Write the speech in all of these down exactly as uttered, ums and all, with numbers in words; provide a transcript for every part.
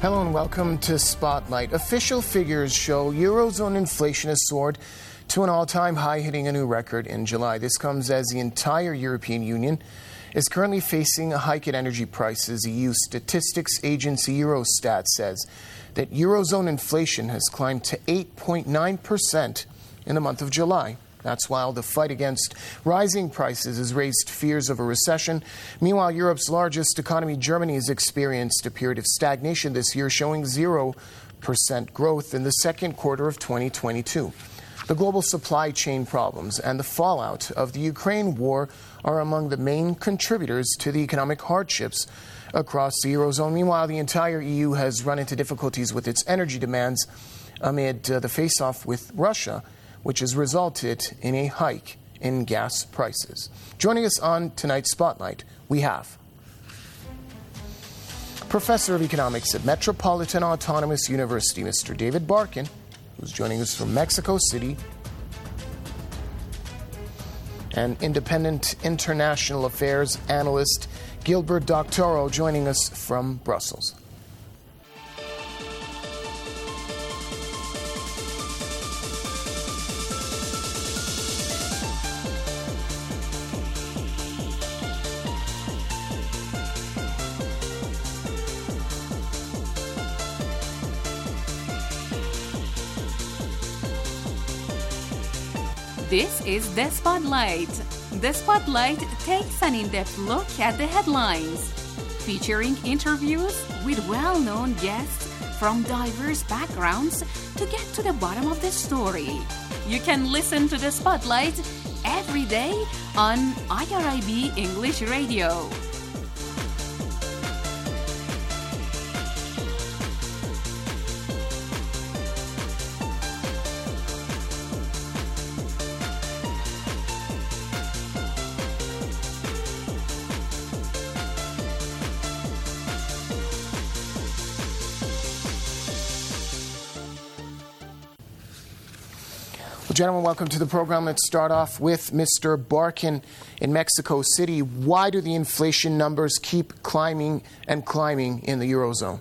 Hello and welcome to Spotlight. Official figures show Eurozone inflation has soared to an all-time high, hitting a new record in July. This comes as the entire European Union is currently facing a hike in energy prices. E U statistics agency Eurostat says that Eurozone inflation has climbed to eight point nine percent in the month of July. That's while the fight against rising prices has raised fears of a recession. Meanwhile, Europe's largest economy, Germany, has experienced a period of stagnation this year, showing zero percent growth in the second quarter of twenty twenty-two. The global supply chain problems and the fallout of the Ukraine war are among the main contributors to the economic hardships across the Eurozone. Meanwhile, the entire E U has run into difficulties with its energy demands amid uh, the face-off with Russia, which has resulted in a hike in gas prices. Joining us on tonight's Spotlight, we have Professor of Economics at Metropolitan Autonomous University, Mister David Barkin, who's joining us from Mexico City, and independent international affairs analyst Gilbert Doctorow joining us from Brussels. This is The Spotlight. The Spotlight takes an in-depth look at the headlines, featuring interviews with well-known guests from diverse backgrounds to get to the bottom of the story. You can listen to The Spotlight every day on I R I B English Radio. Gentlemen, welcome to the program. Let's start off with Mister Barkin in Mexico City. Why do the inflation numbers keep climbing and climbing in the Eurozone?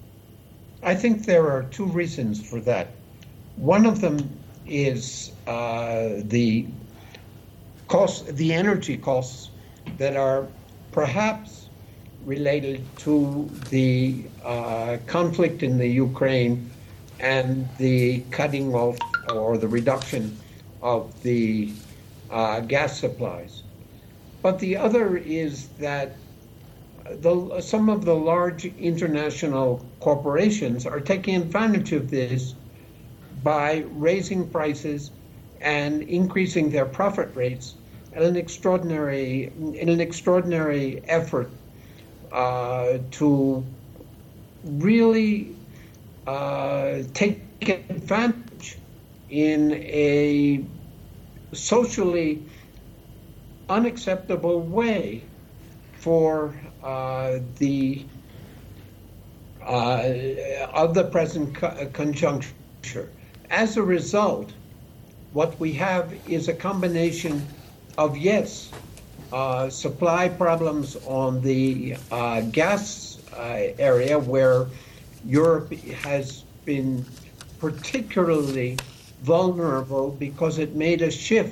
I think there are two reasons for that. One of them is uh, the cost, the energy costs that are perhaps related to the uh, conflict in the Ukraine and the cutting off or the reduction of the uh, gas supplies. But the other is that the, some of the large international corporations are taking advantage of this by raising prices and increasing their profit rates at an extraordinary, in an extraordinary effort uh, to really uh, take advantage in a socially unacceptable way for uh, the uh, of the present co- conjuncture. As a result, what we have is a combination of, yes, uh, supply problems on the uh, gas uh, area, where Europe has been particularly vulnerable because it made a shift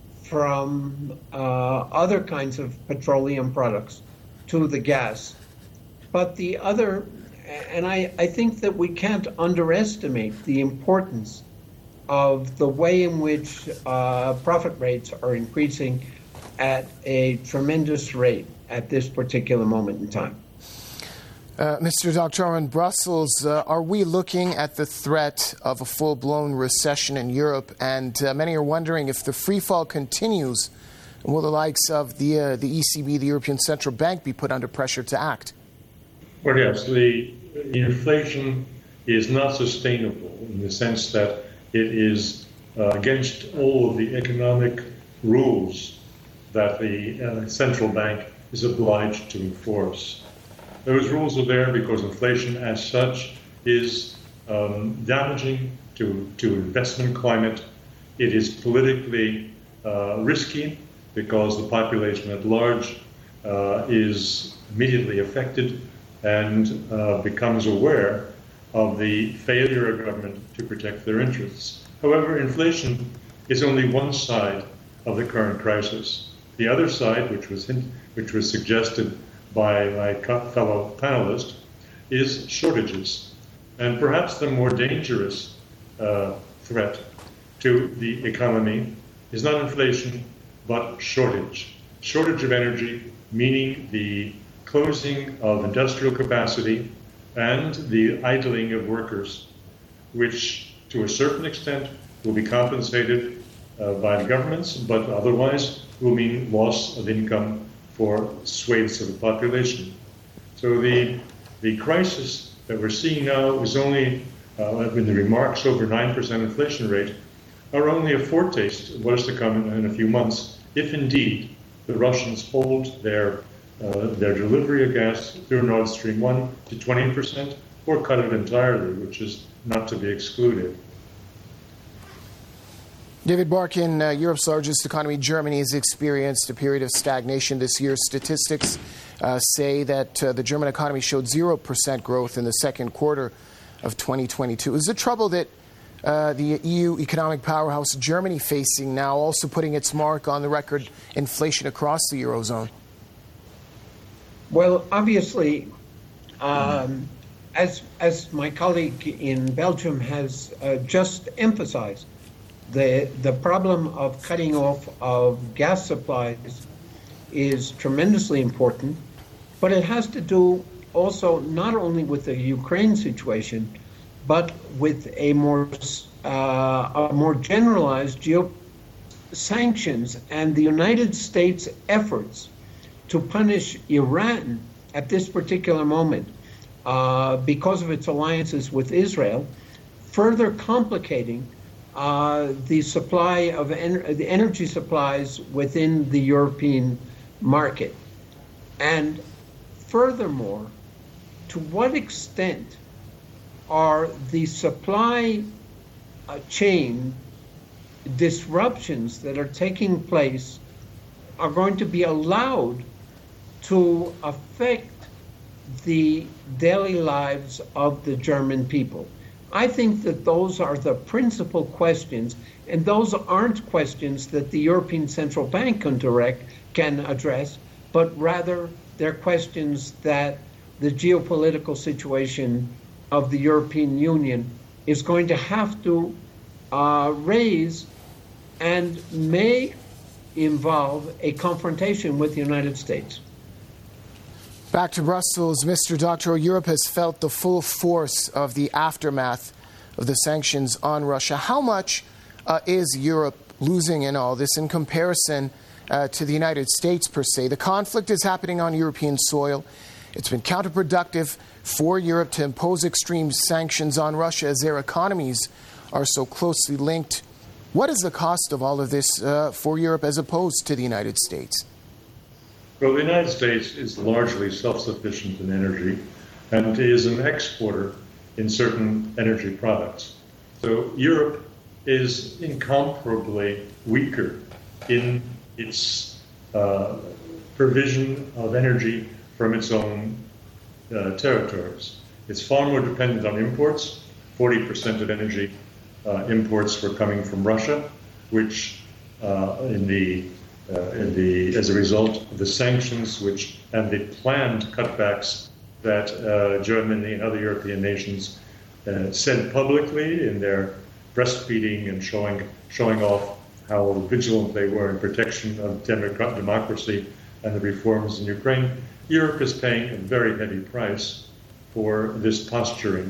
from uh, other kinds of petroleum products to the gas. But the other, and I, I think that we can't underestimate the importance of the way in which uh, profit rates are increasing at a tremendous rate at this particular moment in time. Uh, Mister Doctor, in Brussels, uh, are we looking at the threat of a full-blown recession in Europe? And uh, many are wondering if the free fall continues, will the likes of the uh, the E C B, the European Central Bank, be put under pressure to act? Well, yes, the, the inflation is not sustainable in the sense that it is uh, against all of the economic rules that the uh, central bank is obliged to enforce. Those rules are there because inflation as such is um, damaging to, to investment climate. It is politically uh, risky because the population at large uh, is immediately affected and uh, becomes aware of the failure of government to protect their interests. However, inflation is only one side of the current crisis. The other side, which was hint, which was suggested by my fellow panelist, is shortages. And perhaps the more dangerous uh, threat to the economy is not inflation, but shortage. Shortage of energy, meaning the closing of industrial capacity and the idling of workers, which to a certain extent will be compensated uh, by the governments, but otherwise will mean loss of income for swathes of the population. So the, the crisis that we're seeing now is only, uh, in the remarks, over nine percent inflation rate, are only a foretaste of what is to come in, in a few months, if indeed the Russians hold their uh, their delivery of gas through Nord Stream one to twenty percent, or cut it entirely, which is not to be excluded. David Barkin, uh, Europe's largest economy, Germany has experienced a period of stagnation this year. Statistics uh, say that uh, the German economy showed zero percent growth in the second quarter of twenty twenty-two. Is the trouble that uh, the E U economic powerhouse Germany facing now also putting its mark on the record inflation across the Eurozone? Well, obviously, um, as, as my colleague in Belgium has uh, just emphasized, The, the problem of cutting off of gas supplies is tremendously important, but it has to do also not only with the Ukraine situation, but with a more uh, a more generalized geo sanctions and the United States' efforts to punish Iran at this particular moment uh, because of its alliances with Israel, further complicating Uh, the supply of en- the energy supplies within the European market. And furthermore, to what extent are the supply uh, chain disruptions that are taking place are going to be allowed to affect the daily lives of the German people? I think that those are the principal questions, and those aren't questions that the European Central Bank can direct, can address, but rather they're questions that the geopolitical situation of the European Union is going to have to uh, raise and may involve a confrontation with the United States. Back to Brussels, Mister Doctorow, Europe has felt the full force of the aftermath of the sanctions on Russia. How much uh, is Europe losing in all this in comparison uh, to the United States, per se? The conflict is happening on European soil. It's been counterproductive for Europe to impose extreme sanctions on Russia as their economies are so closely linked. What is the cost of all of this uh, for Europe as opposed to the United States? Well, the United States is largely self-sufficient in energy and is an exporter in certain energy products. So Europe is incomparably weaker in its uh, provision of energy from its own uh, territories. It's far more dependent on imports. forty percent of energy uh, imports were coming from Russia, which uh, in the Uh, in the, as a result of the sanctions which and the planned cutbacks that uh, Germany and other European nations uh, said publicly in their breastfeeding and showing showing off how vigilant they were in protection of democrat, democracy and the reforms in Ukraine, Europe is paying a very heavy price for this posturing.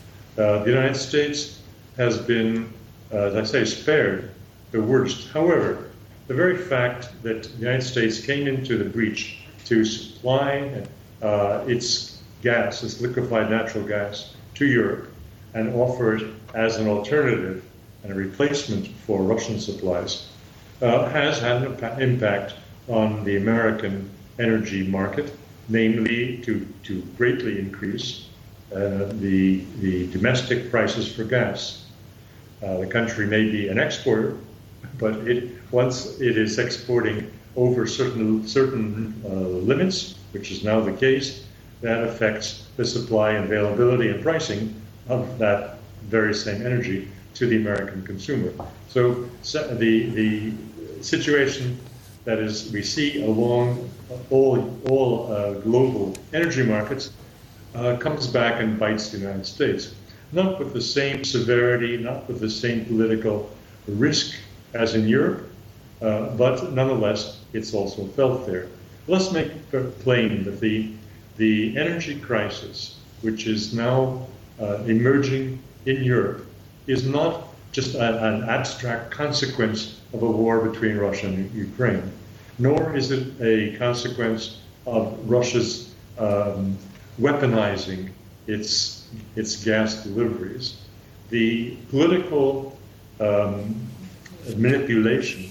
Uh, the United States has been, uh, as I say, spared the worst. However, the very fact that the United States came into the breach to supply uh, its gas, its liquefied natural gas, to Europe and offer it as an alternative and a replacement for Russian supplies uh, has had an impact on the American energy market, namely to, to greatly increase uh, the, the domestic prices for gas. Uh, the country may be an exporter, but it, once it is exporting over certain certain uh, limits, which is now the case, that affects the supply, availability, and pricing of that very same energy to the American consumer. So, so the the situation that is we see along all all uh, global energy markets uh, comes back and bites the United States, not with the same severity, not with the same political risk as in Europe, uh, but nonetheless, it's also felt there. Let's make it plain that the the energy crisis, which is now uh, emerging in Europe, is not just a, an abstract consequence of a war between Russia and Ukraine, nor is it a consequence of Russia's um, weaponizing its its gas deliveries. The political um, manipulation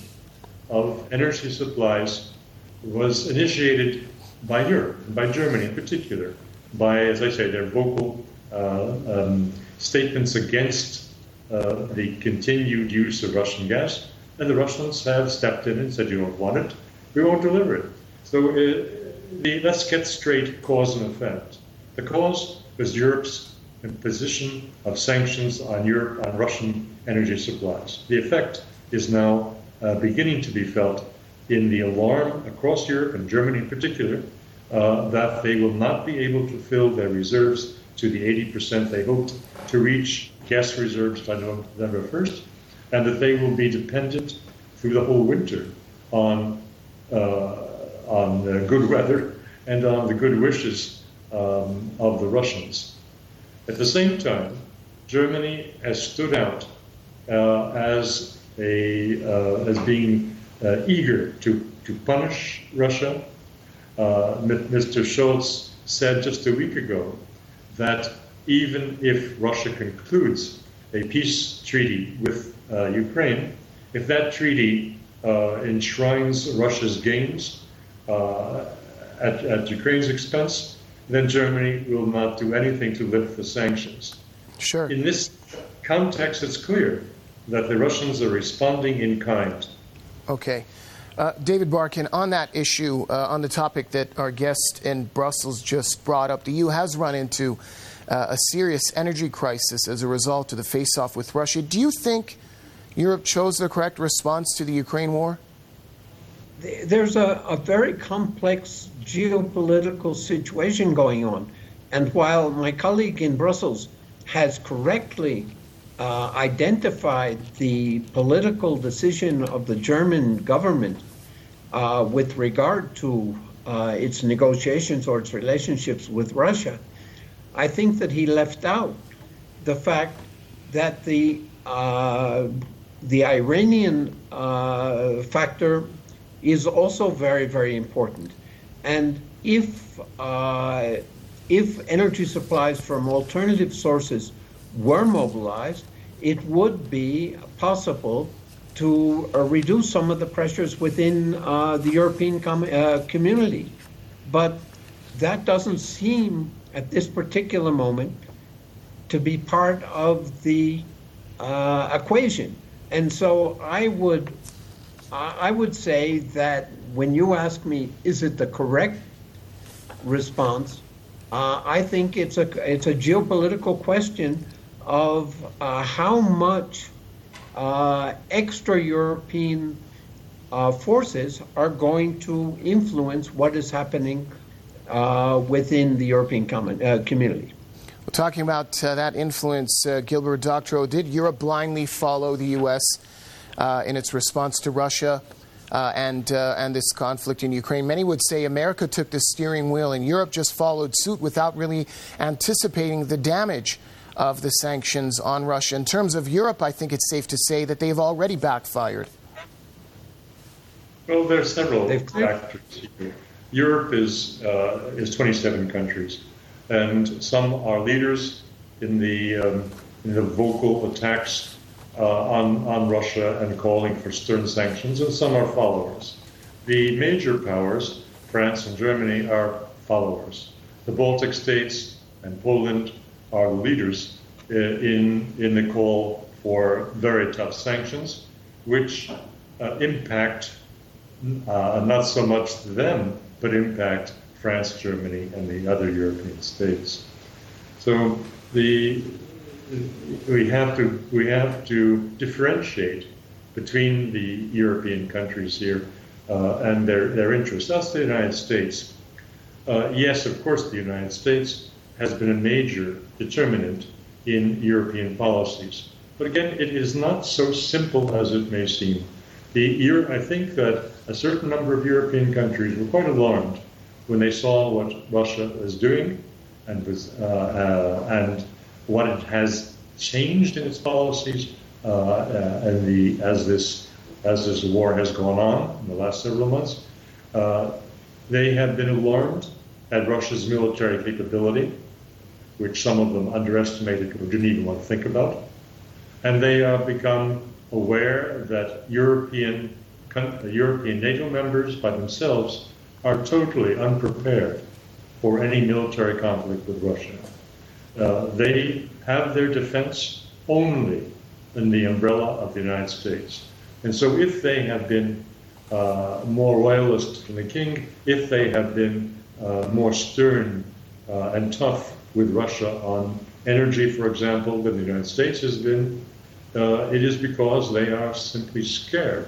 of energy supplies was initiated by Europe, by Germany in particular, by, as I say, their vocal uh, um, statements against uh, the continued use of Russian gas, and the Russians have stepped in and said, you don't want it, we won't deliver it. So uh, the, let's get straight cause and effect. The cause was Europe's imposition of sanctions on Europe, on Russian energy supplies. The effect is now uh, beginning to be felt in the alarm across Europe, and Germany in particular, uh, that they will not be able to fill their reserves to the eighty percent they hoped to reach gas reserves by November first, and that they will be dependent through the whole winter on, uh, on uh, good weather and on the good wishes um, of the Russians. At the same time, Germany has stood out uh, as, a, uh, as being Uh, eager to, to punish Russia. Uh, Mister Scholz said just a week ago that even if Russia concludes a peace treaty with uh, Ukraine, if that treaty uh, enshrines Russia's gains uh, at, at Ukraine's expense, then Germany will not do anything to lift the sanctions. Sure. In this context, it's clear that the Russians are responding in kind. Okay. Uh, David Barkan, on that issue, uh, on the topic that our guest in Brussels just brought up, the E U has run into uh, a serious energy crisis as a result of the face-off with Russia. Do you think Europe chose the correct response to the Ukraine war? There's a, a very complex geopolitical situation going on. And while my colleague in Brussels has correctly Uh, identified the political decision of the German government uh, with regard to uh, its negotiations or its relationships with Russia, I think that he left out the fact that the uh, the Iranian uh, factor is also very, very important. And if uh, if energy supplies from alternative sources were mobilized, it would be possible to uh, reduce some of the pressures within uh, the European com- uh, community. But that doesn't seem, at this particular moment, to be part of the uh, equation. And so I would, I would say that when you ask me, is it the correct response, uh, I think it's a it's a geopolitical question of uh, how much uh, extra European uh, forces are going to influence what is happening uh, within the European com- uh, community. Well, talking about uh, that influence, uh, Gilbert Doctorow, did Europe blindly follow the U S uh, in its response to Russia uh, and uh, and this conflict in Ukraine? Many would say America took the steering wheel and Europe just followed suit without really anticipating the damage of the sanctions on Russia. In terms of Europe, I think it's safe to say that they've already backfired. Well, there are several factors here. Europe is uh, is twenty-seven countries, and some are leaders in the um, in the vocal attacks uh, on on Russia and calling for stern sanctions, and some are followers. The major powers, France and Germany, are followers. The Baltic states and Poland are the leaders uh, in in the call for very tough sanctions, which uh, impact uh, not so much them, but impact France, Germany, and the other European states. So the we have to we have to differentiate between the European countries here uh, and their, their interests. That's the United States. Uh, yes, of course, the United States has been a major determinant in European policies. But again, it is not so simple as it may seem. The, I think that a certain number of European countries were quite alarmed when they saw what Russia was doing and, was, uh, uh, and what it has changed in its policies uh, uh, and the, as, this, as this war has gone on in the last several months. Uh, they have been alarmed at Russia's military capability, which some of them underestimated or didn't even want to think about. And they have become aware that European, European NATO members by themselves are totally unprepared for any military conflict with Russia. Uh, they have their defense only in the umbrella of the United States. And so if they have been uh, more loyalist to the king, if they have been uh, more stern uh, and tough with Russia on energy, for example, than the United States has been, uh, it is because they are simply scared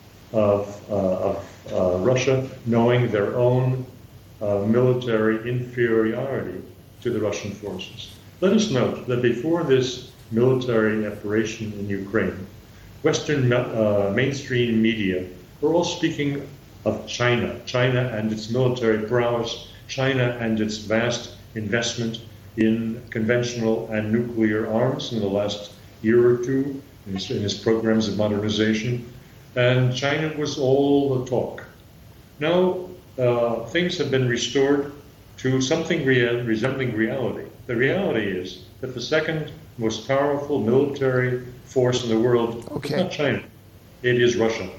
of, uh, of uh, Russia knowing their own uh, military inferiority to the Russian forces. Let us note that before this military operation in Ukraine, Western uh, mainstream media were all speaking of China, China and its military prowess, China and its vast investment in conventional and nuclear arms in the last year or two, in its, in its programs of modernization. And China was all the talk. Now, uh, things have been restored to something rea- resembling reality. The reality is that the second most powerful military force in the world okay. is not China. It is Russia.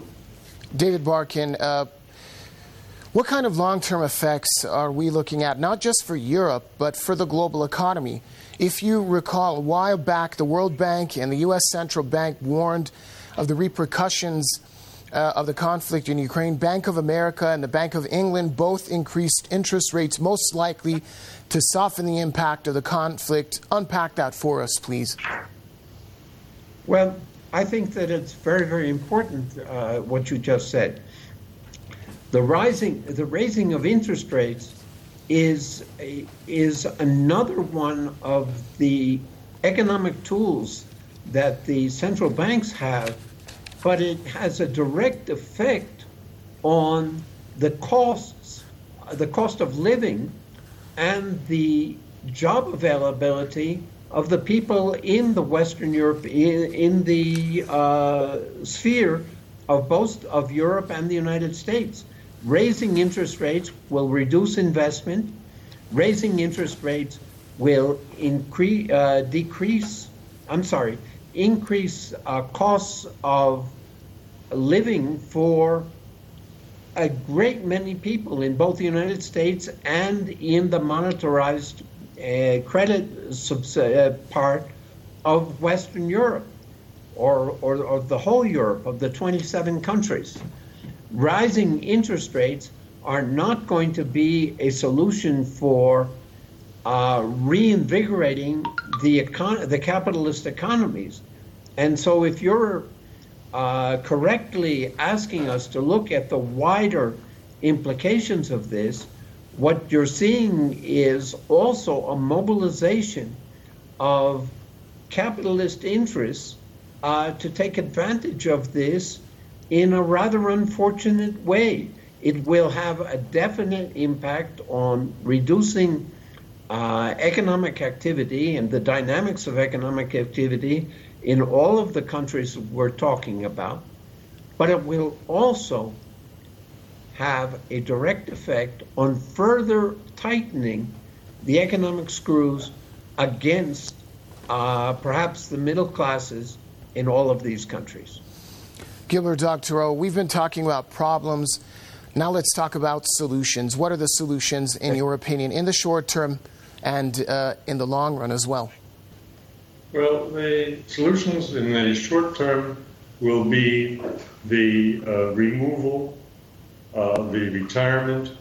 David Barkin, uh, what kind of long-term effects are we looking at, not just for Europe, but for the global economy? If you recall, a while back, the World Bank and the U S Central Bank warned of the repercussions uh, of the conflict in Ukraine. Bank of America and the Bank of England both increased interest rates, most likely to soften the impact of the conflict. Unpack that for us, please. Well, I think that it's very, very important uh, what you just said. The rising, the raising of interest rates is a, is another one of the economic tools that the central banks have, but it has a direct effect on the costs, the cost of living, and the job availability of the people in the Western Europe, in, in the uh, sphere of both of Europe and the United States. Raising interest rates will reduce investment. Raising interest rates will increase, uh, decrease, I'm sorry, increase uh, costs of living for a great many people in both the United States and in the monetarized uh, credit subs- uh, part of Western Europe, or, or, or the whole Europe of the twenty-seven countries. Rising interest rates are not going to be a solution for uh, reinvigorating the econ- the capitalist economies. And so if you're uh, correctly asking us to look at the wider implications of this, what you're seeing is also a mobilization of capitalist interests uh, to take advantage of this in a rather unfortunate way. It will have a definite impact on reducing uh, economic activity and the dynamics of economic activity in all of the countries we're talking about, but it will also have a direct effect on further tightening the economic screws against uh, perhaps the middle classes in all of these countries. Gilbert Doctorow, we've been talking about problems. Now let's talk about solutions. What are the solutions, in your opinion, in the short term and uh, in the long run as well? Well, the solutions in the short term will be the uh, removal, uh, the retirement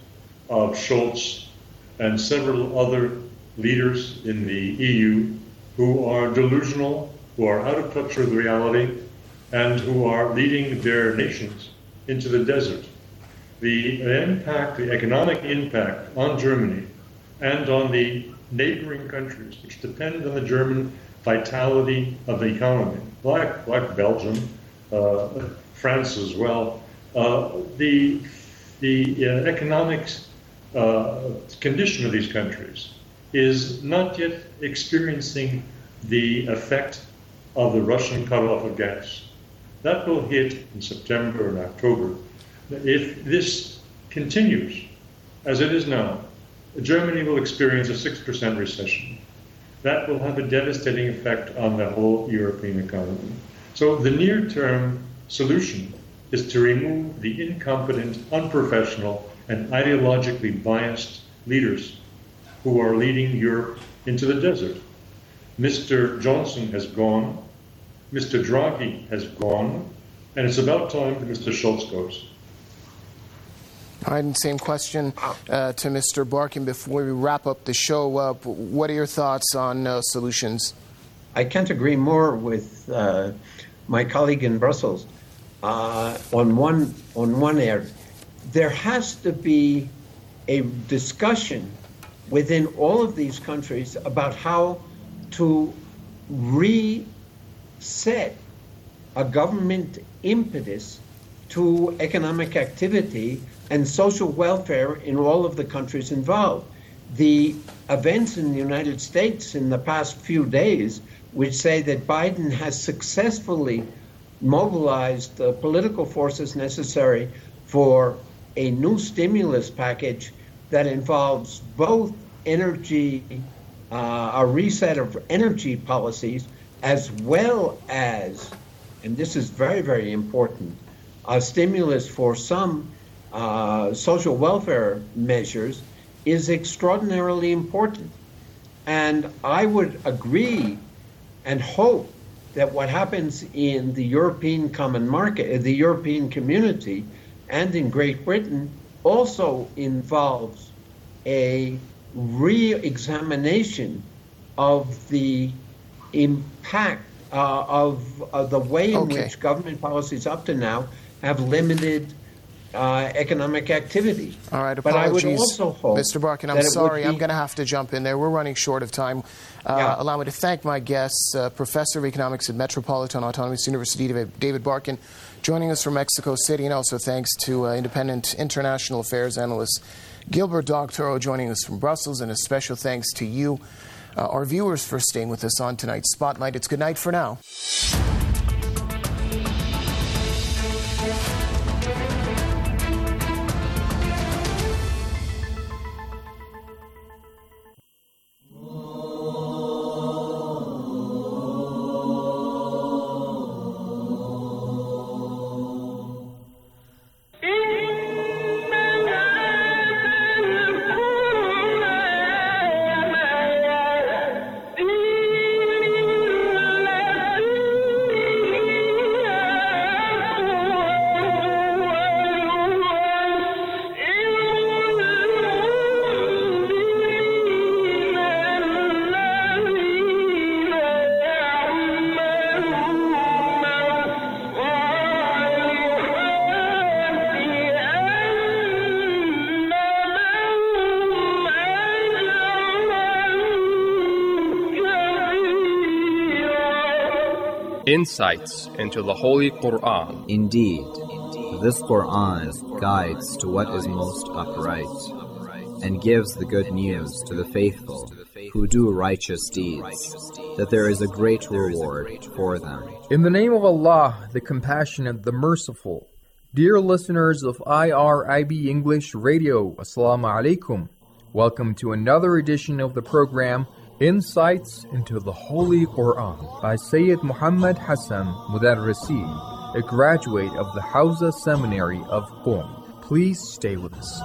of Scholz and several other leaders in the E U who are delusional, who are out of touch with reality, and who are leading their nations into the desert. The impact, the economic impact on Germany and on the neighboring countries which depend on the German vitality of the economy, like, like Belgium, uh, France as well, uh, the, the uh, economic uh, condition of these countries is not yet experiencing the effect of the Russian cutoff of gas. That will hit in September and October. If this continues as it is now, Germany will experience a six percent recession. That will have a devastating effect on the whole European economy. So the near-term solution is to remove the incompetent, unprofessional, and ideologically biased leaders who are leading Europe into the desert. Mister Johnson has gone, Mister Draghi has gone, and it's about time that Mister Scholz goes. All right, and same question uh, to Mister Barkin before we wrap up the show. Uh, what are your thoughts on uh, solutions? I can't agree more with uh, my colleague in Brussels uh, on one on one area. There has to be a discussion within all of these countries about how to reset a government impetus to economic activity and social welfare in all of the countries involved. The events in the United States in the past few days, which say that Biden has successfully mobilized the political forces necessary for a new stimulus package that involves both energy, uh, a reset of energy policies, as well as, and this is very, very important, a stimulus for some uh, social welfare measures is extraordinarily important. And I would agree and hope that what happens in the European common market, the European community, and in Great Britain also involves a re-examination of the impact uh, of, of the way in okay. which government policies up to now have limited uh, economic activity. All right, apologies. But I would also hope, Mister Barkin, I'm sorry, be... I'm going to have to jump in there. We're running short of time. Uh, yeah. Allow me to thank my guests, uh, Professor of Economics at Metropolitan Autonomous University, David Barkin, joining us from Mexico City, and also thanks to uh, independent international affairs analyst Gilbert Doctorow joining us from Brussels, and a special thanks to you, uh, our viewers, for staying with us on tonight's Spotlight. It's good night for now. Insights into the Holy Quran. Indeed, this Quran guides to what is most upright, and gives the good news to the faithful who do righteous deeds, that there is a great reward for them. In the name of Allah, the Compassionate, the Merciful. Dear listeners of I R I B English Radio, Assalamu alaikum. Welcome to another edition of the program, Insights into the Holy Quran, by Sayyid Muhammad Hassan Mudarrisi, a graduate of the Hausa Seminary of Qom. Please stay with us.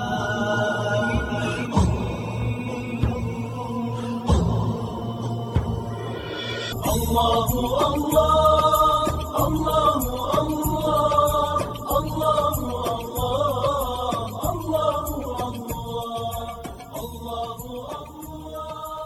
Allahu Allah, Allahu Allah, Allahu Allah, Allahu Allah.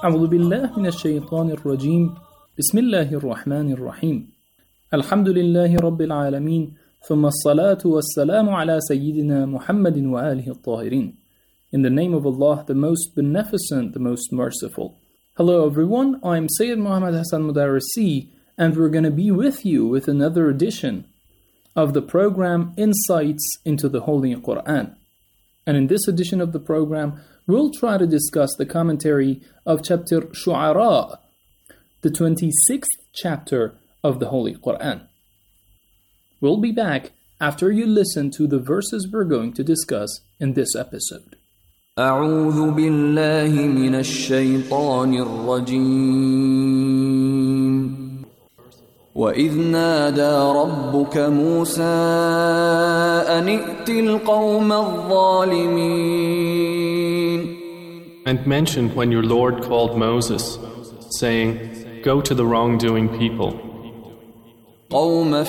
أعوذ بالله من الشيطان الرجيم بسم الله الرحمن الرحيم الحمد لله رب العالمين ثم الصلاة والسلام على سيدنا محمد وآله الطاهرين. In the name of Allah, the most beneficent, the most merciful. Hello everyone, I'm Sayyid Muhammad Hassan Mudarrisi, and we're going to be with you with another edition of the program Insights into the Holy Quran. And in this edition of the program, we'll try to discuss the commentary of chapter Shu'ara, the twenty-sixth chapter of the Holy Quran. We'll be back after you listen to the verses we're going to discuss in this episode. أعوذ بالله من الشيطان الرجيم وإذ نادى ربك موسى أن ائت القوم الظالمين. And mention when your Lord called Moses, saying, Go to the wrongdoing people. قوم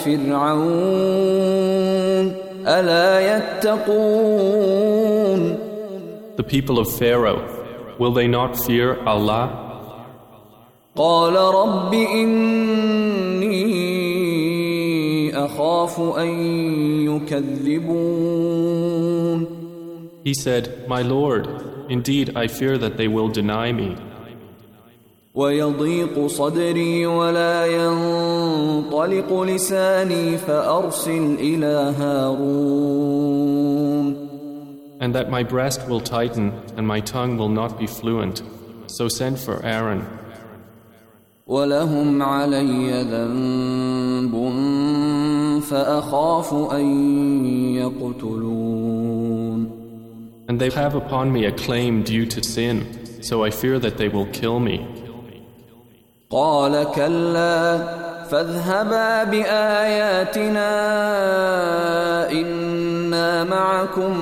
فرعون ألا يتقون. The people of Pharaoh, will they not fear Allah? قال رب إني أخاف أن يكذبون. He said, My Lord, indeed I fear that they will deny me. ويضيق صدري ولا ينطلق لساني فأرسل إلى هارون. And that my breast will tighten and my tongue will not be fluent. So send for Aaron. وَلَهُمْ عَلَيَّ ذَنْبٌ فَأَخَافُ أَنْ يَقْتُلُونَ. And they have upon me a claim due to sin, so I fear that they will kill me. قَالَ كَلَّا فَاذْهَبَا بِآيَاتِنَا إِنَّا مَعَكُمْ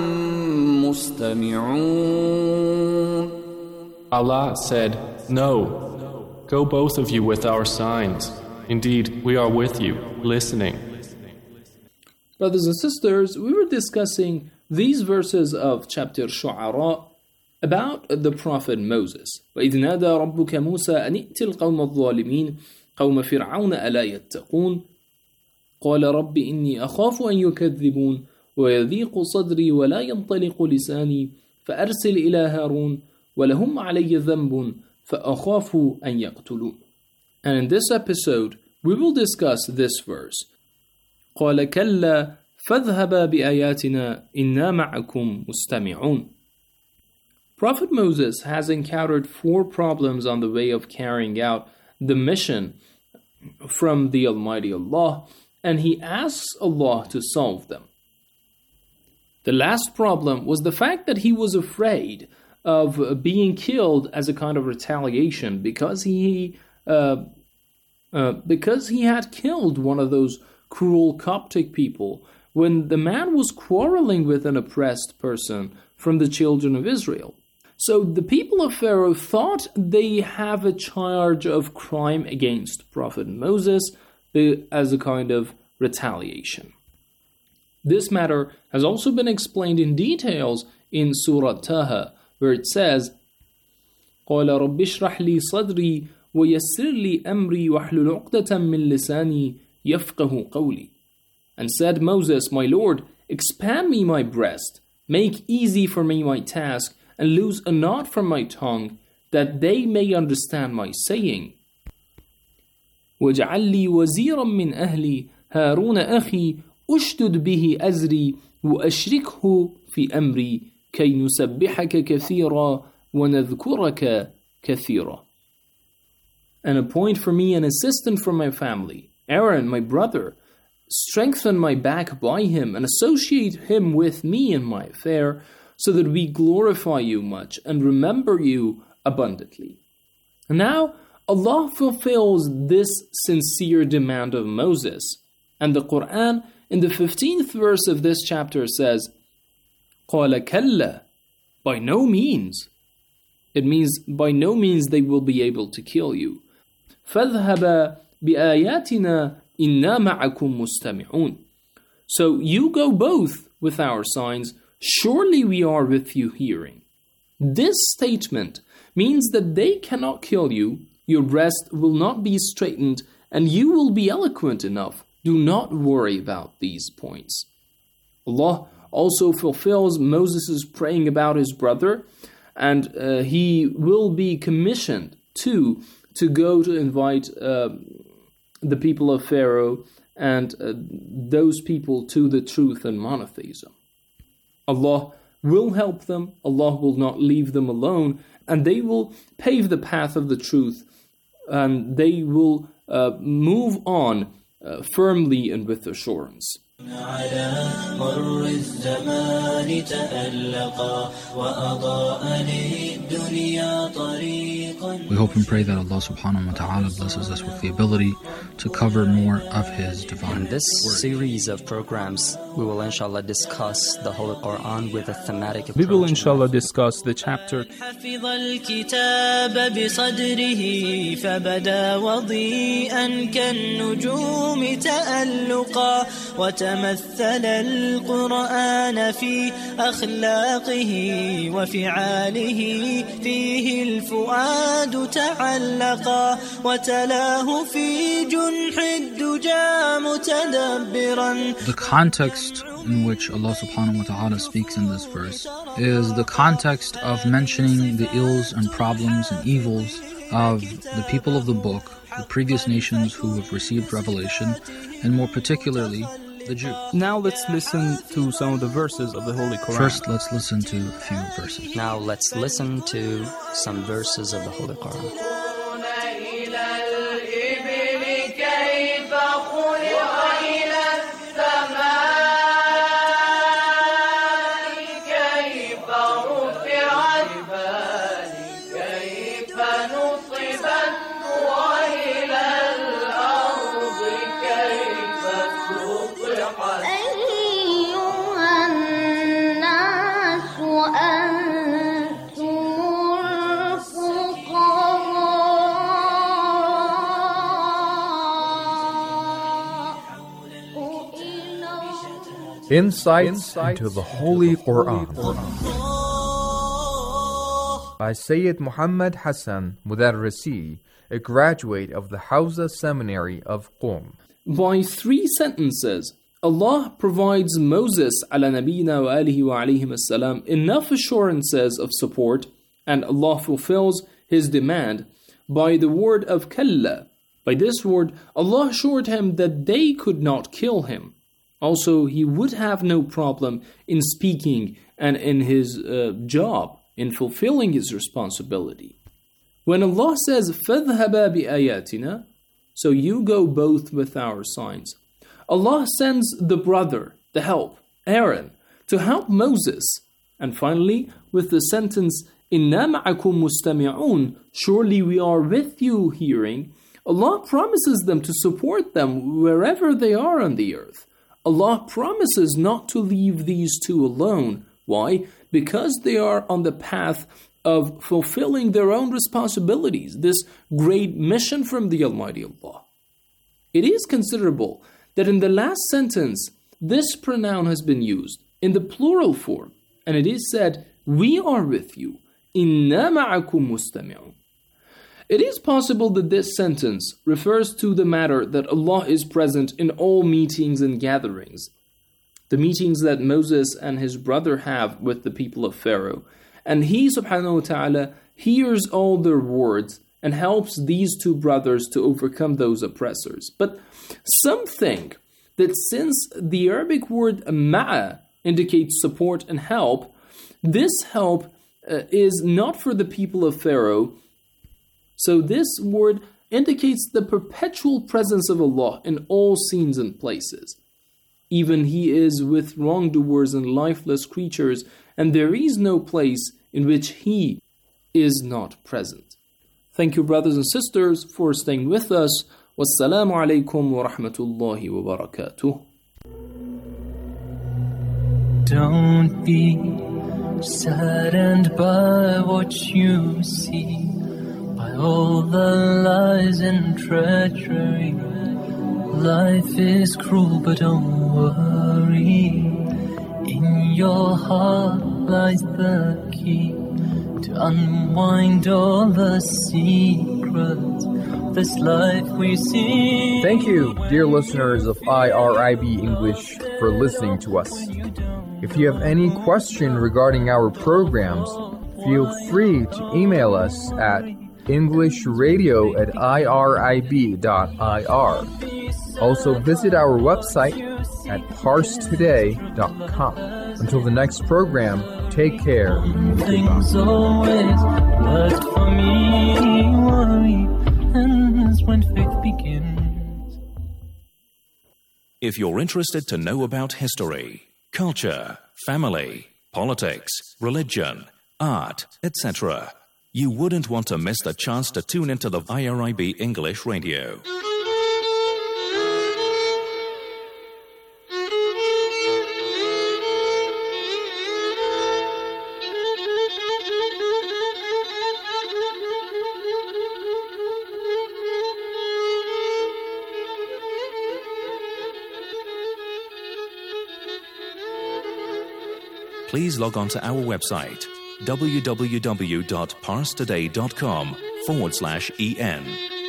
مُسْتَمِعُونَ. Allah said, No, go both of you with our signs. Indeed, we are with you, listening. Brothers and sisters, we were discussing these verses of chapter Shu'ara about the Prophet Moses. وَإِذْ نَادَى رَبُّكَ مُوسَى أَنِ ائْتِ الْقَوْمَ الظَّالِمِينَ قَوْمَ فِرْعَوْنَ أَلَا يَتَّقُونَ قَالَ رَبِّ إِنِّي أَخَافُ أَنْ يُكَذِّبُونَ وَيَضِيقُ صَدْرِي وَلَا يَنطَلِقُ لِسَانِي فَأَرْسِلْ إِلَى هَارُونَ وَلَهُمْ عَلَيَّ ذَنْبٌ فَأَخَافُ أَنْ يَقْتُلُونَ. And in this episode, we will discuss this verse. قَالَ كَلَّا فَاذْهَبَا بِآيَاتِنَا إِنَّا مَعَكُمْ مُسْتَمِعُونَ. Prophet Moses has encountered four problems on the way of carrying out the mission from the Almighty Allah, and he asks Allah to solve them. The last problem was the fact that he was afraid of being killed as a kind of retaliation because he uh, uh, because he had killed one of those cruel Coptic people when the man was quarreling with an oppressed person from the children of Israel. So the people of Pharaoh thought they have a charge of crime against Prophet Moses as a kind of retaliation. This matter has also been explained in details in Surah Taha, where it says, قَالَ رَبِّ اشْرَحْ لِي صَدْرِي وَيَسِّرْ لِي أَمْرِي وَاحْلُلْ عُقْدَةً مِّن لِسَانِي يَفْقَهُ قَوْلِي. And said Moses, My Lord, expand me my breast, make easy for me my task, and loose a knot from my tongue, that they may understand my saying. وَاجْعَلْ لِي وَزِيرًا مِّنْ أَهْلِي هَارُونَ أَخِي أُشْدُدْ بِهِ أَزْرِي وَأَشْرِكْهُ فِي أَمْرِي كَيْ نُسَبِّحَكَ كَثِيرًا وَنَذْكُرَكَ كَثِيرًا. And appoint for me an assistant from my family, Aaron, my brother. Strengthen my back by him and associate him with me in my affair, so that we glorify you much and remember you abundantly. And now, Allah fulfills this sincere demand of Moses. And the Quran, in the fifteenth verse of this chapter, says, قَالَ كَلَّا, by no means. It means by no means they will be able to kill you. فَاذْهَبَا بِآيَاتِنَا إِنَّا مَعَكُمْ مُسْتَمِعُونَ. So you go both with our signs, surely we are with you hearing. This statement means that they cannot kill you, your breast will not be straightened, and you will be eloquent enough. Do not worry about these points. Allah also fulfills Moses' praying about his brother, and uh, he will be commissioned to, to go to invite uh, the people of Pharaoh and uh, those people to the truth and monotheism. Allah will help them, Allah will not leave them alone, and they will pave the path of the truth, and they will uh, move on uh, firmly and with assurance. على مر الزمان تألقا وأضاء للدنيا طريقا. We hope and pray that Allah subhanahu wa ta'ala blesses us with the ability to cover more of His divine In this word. series of programs, we will inshallah discuss the Holy Quran with a thematic approach. We will inshallah discuss the chapter حفظ الكتاب بصدره فبدا وضيئا كالنجوم تألقا وتمثل القرآن في أخلاقه وفعاله فيه الفؤاد تعلقا وتلاه في جنح الدجى متدبرا. The context in which Allah subhanahu wa ta'ala speaks in this verse is the context of mentioning the ills and problems and evils of the people of the book, the previous nations who have received revelation, and more particularly the Jew. Now let's listen to some of the verses of the Holy Quran. First, let's listen to a few verses. Now let's listen to some verses of the Holy Quran. Insights into the Holy Quran by Sayyid Muhammad Hassan Mudarrisi, a graduate of the Hawza Seminary of Qom. By three sentences, Allah provides Moses ala nabiyina wa alihi wa alayhim as-salam enough assurances of support, and Allah fulfills His demand by the word of kalla. By this word, Allah assured him that they could not kill him. Also, he would have no problem in speaking and in his uh, job, in fulfilling his responsibility. When Allah says, فَذْهَبَا بِآيَاتِنَا, so you go both with our signs, Allah sends the brother, the help, Aaron, to help Moses. And finally, with the sentence, إِنَّا مَعَكُمْ مُسْتَمِعُونَ, surely we are with you hearing, Allah promises them to support them wherever they are on the earth. Allah promises not to leave these two alone. Why? Because they are on the path of fulfilling their own responsibilities, this great mission from the Almighty Allah. It is considerable that in the last sentence, this pronoun has been used in the plural form, and it is said, we are with you. إِنَّا مَعَكُمْ مُسْتَمِعُونَ. It is possible that this sentence refers to the matter that Allah is present in all meetings and gatherings. The meetings that Moses and his brother have with the people of Pharaoh. And He subhanahu wa ta'ala hears all their words and helps these two brothers to overcome those oppressors. But some think that since the Arabic word ma'a indicates support and help, this help uh, is not for the people of Pharaoh. So this word indicates the perpetual presence of Allah in all scenes and places. Even He is with wrongdoers and lifeless creatures, and there is no place in which He is not present. Thank you, brothers and sisters, for staying with us. Wassalamu alaikum wa rahmatullahi wa barakatuh. Don't be saddened by what you see, by all the lies and treachery. Life is cruel, but don't worry. In your heart lies the key to unwind all the secrets of this life we see. Thank you, dear listeners of I R I B English, for listening to us. If you have any question regarding our programs, feel free to email us at englishradio at irib dot I R. Also visit our website at parse today dot com. Until the next program, take care. Things always work for me. Worry ends when faith begins. If you're interested to know about history, culture, family, politics, religion, art, et cetera, you wouldn't want to miss the chance to tune into the I R I B English Radio. Please log on to our website, www.parstoday.com forward slash en.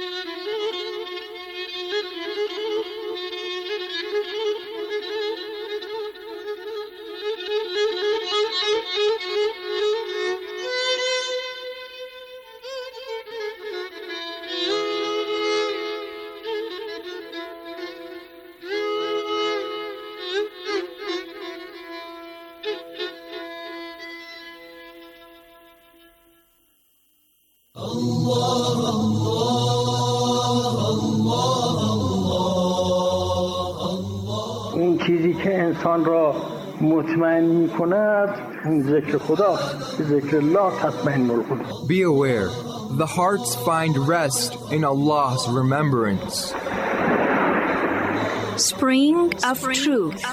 اون چیزی که انسان را مطمئن می کند ذکر خدا ذکر الله تطمئن القلوب. Be aware, the hearts find rest in Allah's remembrance. Spring of Truth.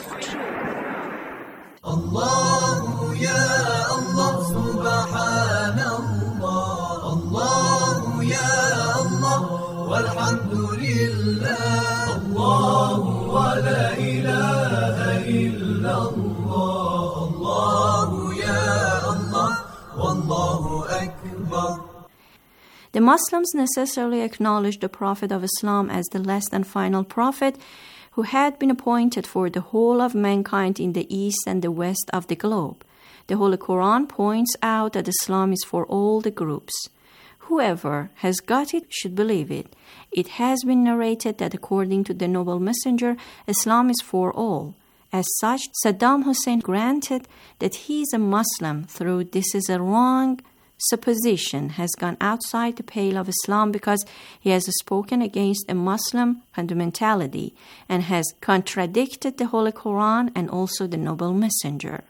Allah ya Allah subhanallah, Allah ya Allah walhamdulillah, Allah wa la ilaha illallah, Allah ya Allah wallahu akbar. The Muslims necessarily acknowledge the Prophet of Islam as the last and final prophet who had been appointed for the whole of mankind in the east and the west of the globe. The Holy Quran points out that Islam is for all the groups. Whoever has got it should believe it. It has been narrated that according to the noble messenger, Islam is for all. As such, Saddam Hussein granted that he is a Muslim through this is a wrong supposition has gone outside the pale of Islam because he has spoken against a Muslim fundamentality and has contradicted the Holy Quran and also the noble messenger.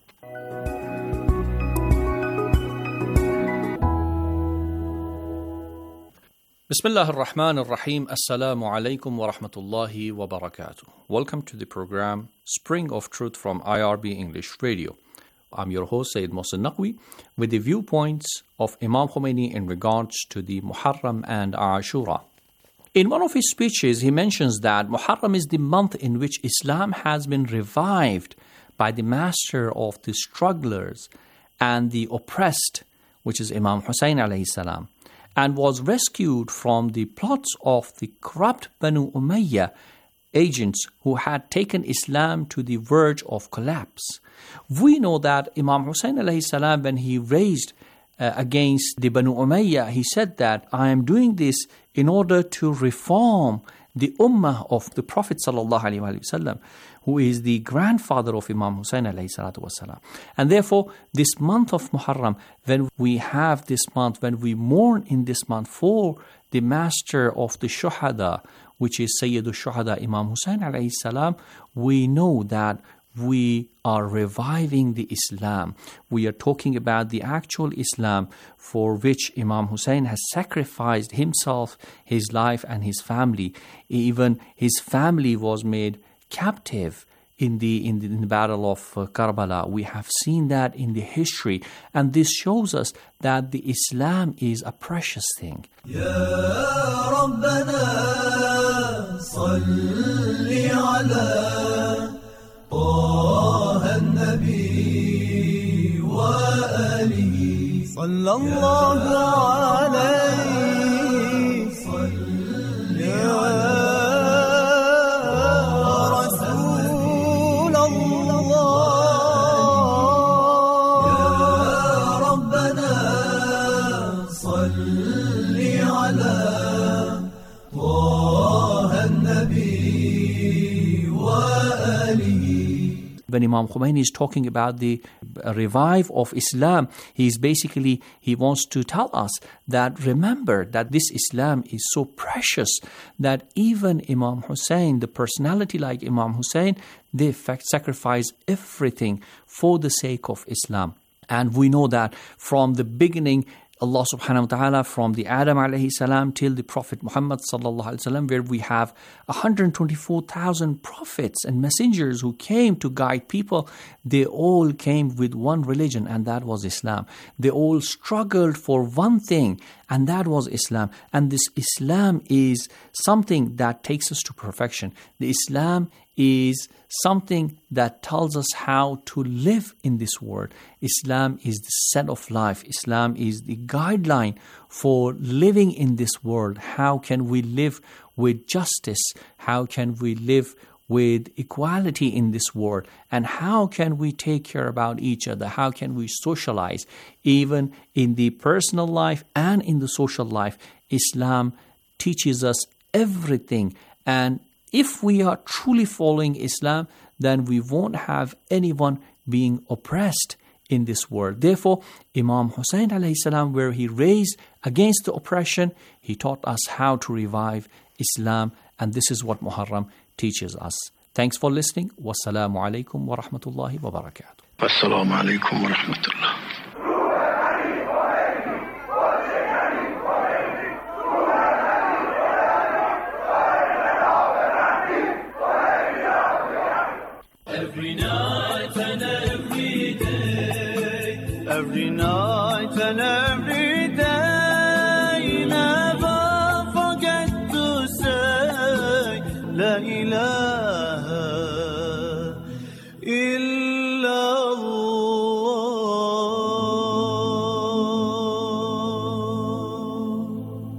Bismillah ar-Rahman ar-Rahim. Assalamu alaikum wa rahmatullahi wa barakatuh. Welcome to the program Spring of Truth from I R B English Radio. I'm your host, Sayyid Mohsen Naqvi, with the viewpoints of Imam Khomeini in regards to the Muharram and Ashura. In one of his speeches, he mentions that Muharram is the month in which Islam has been revived by the master of the strugglers and the oppressed, which is Imam Hussein alayhi salam, and was rescued from the plots of the corrupt Banu Umayyah agents who had taken Islam to the verge of collapse. We know that Imam Hussein alayhi salam, when he raised uh, against the Banu Umayyah, he said that I am doing this in order to reform the ummah of the Prophet sallallahu alaihi wasallam, who is the grandfather of Imam Hussein alayhi salatu wasalam. And therefore, this month of Muharram, when we have this month, when we mourn in this month for the master of the Shuhada, which is Sayyidu Shuhada Imam Hussein alayhi salam, we know that we are reviving the Islam. We are talking about the actual Islam for which Imam Hussein has sacrificed himself, his life and his family. Even his family was made captive in the, in the, in the battle of uh, Karbala. We have seen that in the history, and this shows us that the Islam is a precious thing. Ya Rabbana salli ala طه النبي وآله صلى الله عليه يا رسول الله يا ربنا صل على طه النبي وآله. When Imam Khomeini is talking about the revive of Islam, he's basically, he wants to tell us that remember that this Islam is so precious that even Imam Hussein, the personality like Imam Hussein, they in fact sacrifice everything for the sake of Islam. And we know that from the beginning, Allah subhanahu wa ta'ala, from the Adam alayhi salam till the Prophet Muhammad sallallahu alayhi wa sallam, where we have one hundred twenty-four thousand prophets and messengers who came to guide people, they all came with one religion, and that was Islam. They all struggled for one thing, and that was Islam. And this Islam is something that takes us to perfection. The Islam is something that tells us how to live in this world. Islam is the set of life. Islam is the guideline for living in this world. How can we live with justice? How can we live with equality in this world? And how can we take care about each other? How can we socialize? Even in the personal life and in the social life, Islam teaches us everything. And if we are truly following Islam, then we won't have anyone being oppressed in this world. Therefore, Imam Hussein alayhi salam, where he raised against the oppression, he taught us how to revive Islam, and this is what Muharram teaches us. Thanks for listening. Wassalamu alaikum wa rahmatullahi wa barakatuh. Wassalamu alaikum wa rahmatullah. Every night and every day, every night and every day, never forget to say La ilaha illallah.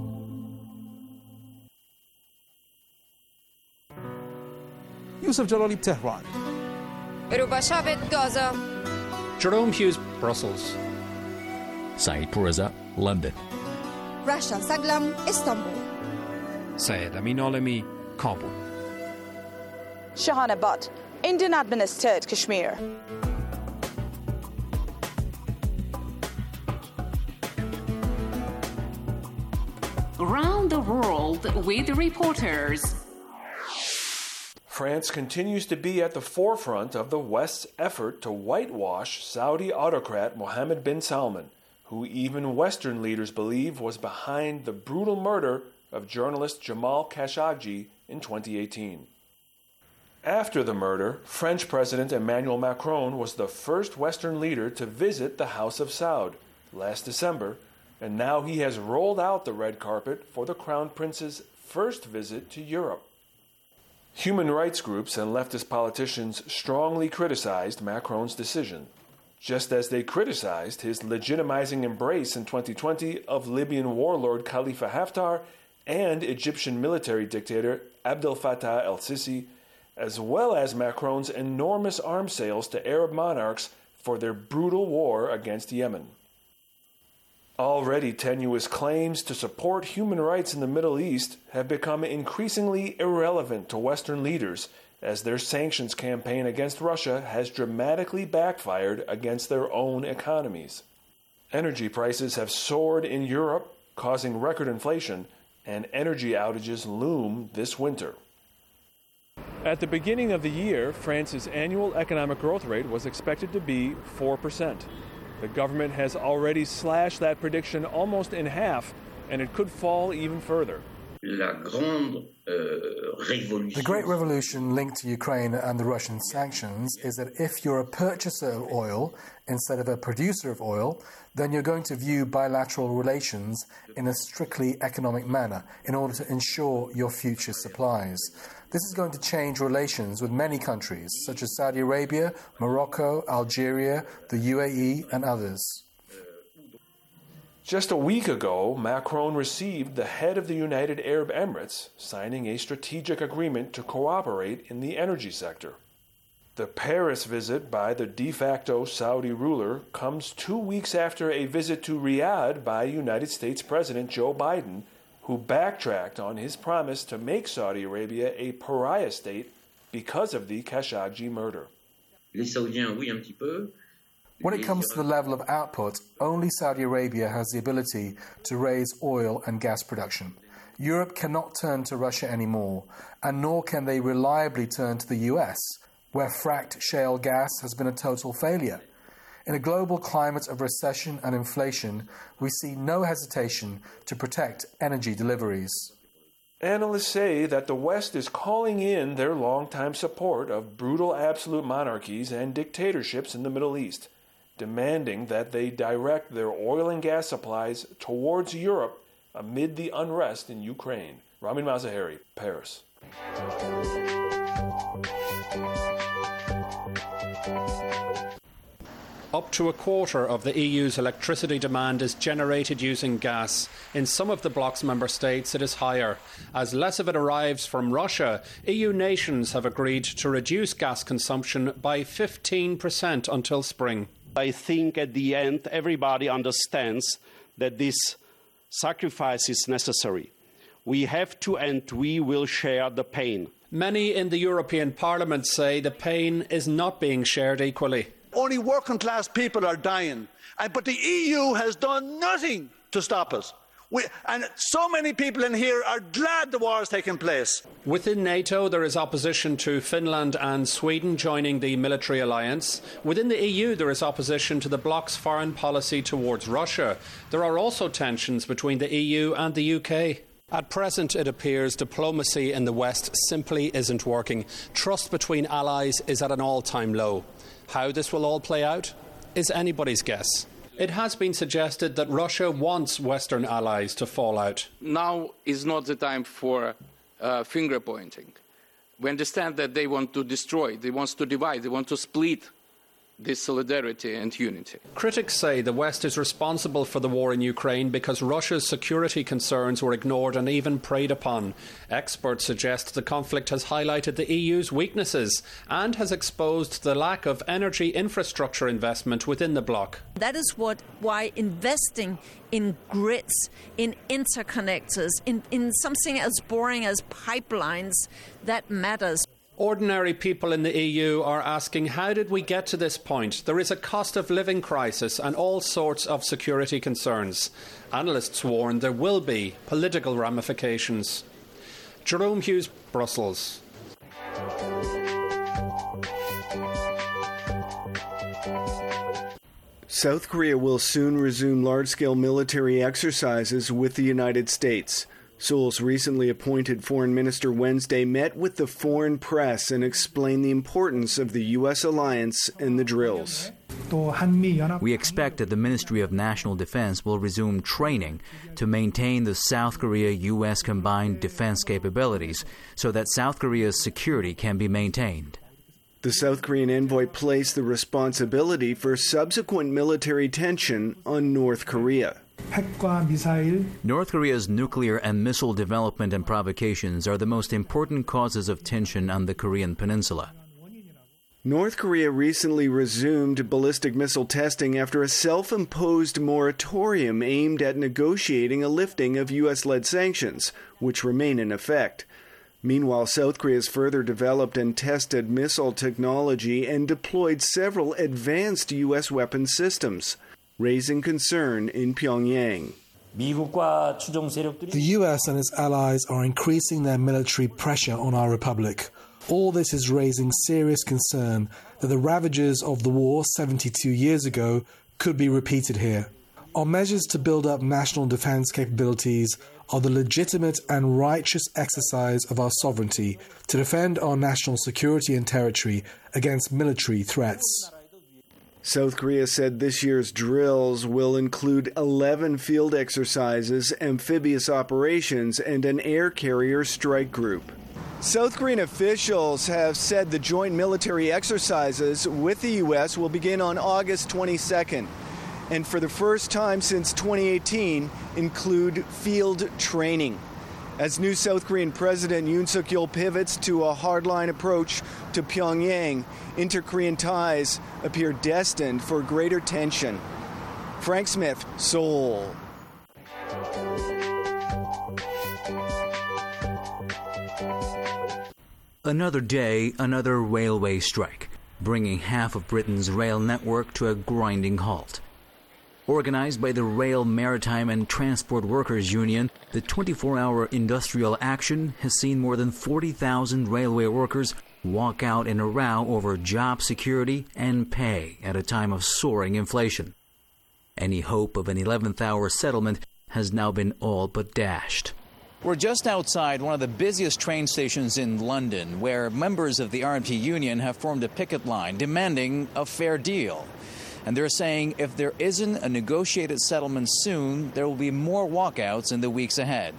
Yusuf Jalali, Tehran. Rubashavet, Gaza. Jerome Hughes, Brussels. Saeed Pourreza, London. Rasha Saglam, Istanbul. Syed Amin Alami, Kabul. Shahana Butt, Indian administered Kashmir. Around the world with reporters. France continues to be at the forefront of the West's effort to whitewash Saudi autocrat Mohammed bin Salman, who even Western leaders believe was behind the brutal murder of journalist Jamal Khashoggi in twenty eighteen. After the murder, French President Emmanuel Macron was the first Western leader to visit the House of Saud last December, and now he has rolled out the red carpet for the Crown Prince's first visit to Europe. Human rights groups and leftist politicians strongly criticized Macron's decision, just as they criticized his legitimizing embrace in twenty twenty of Libyan warlord Khalifa Haftar and Egyptian military dictator Abdel Fattah el-Sisi, as well as Macron's enormous arms sales to Arab monarchs for their brutal war against Yemen. Already tenuous claims to support human rights in the Middle East have become increasingly irrelevant to Western leaders as their sanctions campaign against Russia has dramatically backfired against their own economies. Energy prices have soared in Europe, causing record inflation, and energy outages loom this winter. At the beginning of the year, France's annual economic growth rate was expected to be four percent. The government has already slashed that prediction almost in half, and it could fall even further. La grande, uh, révolution. The Great Revolution linked to Ukraine and the Russian sanctions is that if you're a purchaser of oil instead of a producer of oil, then you're going to view bilateral relations in a strictly economic manner in order to ensure your future supplies. This is going to change relations with many countries, such as Saudi Arabia, Morocco, Algeria, the U A E, and others. Just a week ago, Macron received the head of the United Arab Emirates, signing a strategic agreement to cooperate in the energy sector. The Paris visit by the de facto Saudi ruler comes two weeks after a visit to Riyadh by United States President Joe Biden, who backtracked on his promise to make Saudi Arabia a pariah state because of the Khashoggi murder. Les Saoudiens, oui, un petit peu. When it comes to the level of output, only Saudi Arabia has the ability to raise oil and gas production. Europe cannot turn to Russia anymore, and nor can they reliably turn to the U S, where fracked shale gas has been a total failure. In a global climate of recession and inflation, we see no hesitation to protect energy deliveries. Analysts say that the West is calling in their longtime support of brutal absolute monarchies and dictatorships in the Middle East, demanding that they direct their oil and gas supplies towards Europe amid the unrest in Ukraine. Ramin Mazaheri, Paris. Up to a quarter of the E U's electricity demand is generated using gas. In some of the bloc's member states, it is higher. As less of it arrives from Russia, E U nations have agreed to reduce gas consumption by fifteen percent until spring. I think at the end, everybody understands that this sacrifice is necessary. We have to, and we will share the pain. Many in the European Parliament say the pain is not being shared equally. Only working class people are dying. And, but the E U has done nothing to stop it. We, and so many people in here are glad the war is taking place. Within NATO, there is opposition to Finland and Sweden joining the military alliance. Within the E U, there is opposition to the bloc's foreign policy towards Russia. There are also tensions between the E U and the U K. At present, it appears diplomacy in the West simply isn't working. Trust between allies is at an all-time low. How this will all play out is anybody's guess. It has been suggested that Russia wants Western allies to fall out. Now is not the time for uh, finger pointing. We understand that they want to destroy, they want to divide, they want to split this solidarity and unity. Critics say the West is responsible for the war in Ukraine because Russia's security concerns were ignored and even preyed upon. Experts suggest the conflict has highlighted the E U's weaknesses and has exposed the lack of energy infrastructure investment within the bloc. That is what why investing in grids, in interconnectors, in, in something as boring as pipelines, that matters. Ordinary people in the E U are asking, how did we get to this point? There is a cost of living crisis and all sorts of security concerns. Analysts warn there will be political ramifications. Jerome Hughes, Brussels. South Korea will soon resume large-scale military exercises with the United States. Seoul's recently appointed foreign minister Wednesday met with the foreign press and explained the importance of the U S alliance in the drills. We expect that the Ministry of National Defense will resume training to maintain the South Korea-U S combined defense capabilities so that South Korea's security can be maintained. The South Korean envoy placed the responsibility for subsequent military tension on North Korea. North Korea's nuclear and missile development and provocations are the most important causes of tension on the Korean peninsula. North Korea recently resumed ballistic missile testing after a self-imposed moratorium aimed at negotiating a lifting of U S-led sanctions, which remain in effect. Meanwhile, South Korea has further developed and tested missile technology and deployed several advanced U S weapon systems, raising concern in Pyongyang. The U S and its allies are increasing their military pressure on our republic. All this is raising serious concern that the ravages of the war seventy-two years ago could be repeated here. Our measures to build up national defense capabilities are the legitimate and righteous exercise of our sovereignty to defend our national security and territory against military threats. South Korea said this year's drills will include eleven field exercises, amphibious operations, and an air carrier strike group. South Korean officials have said the joint military exercises with the U S will begin on August twenty-second. and for the first time since twenty eighteen, include field training. As new South Korean President Yoon Suk-yeol pivots to a hardline approach to Pyongyang, inter-Korean ties appear destined for greater tension. Frank Smith, Seoul. Another day, another railway strike, bringing half of Britain's rail network to a grinding halt. Organized by the Rail, Maritime and Transport Workers Union, the twenty-four hour industrial action has seen more than forty thousand railway workers walk out in a row over job security and pay at a time of soaring inflation. Any hope of an eleventh hour settlement has now been all but dashed. We're just outside one of the busiest train stations in London, where members of the R M T union have formed a picket line demanding a fair deal. And they're saying if there isn't a negotiated settlement soon, there will be more walkouts in the weeks ahead.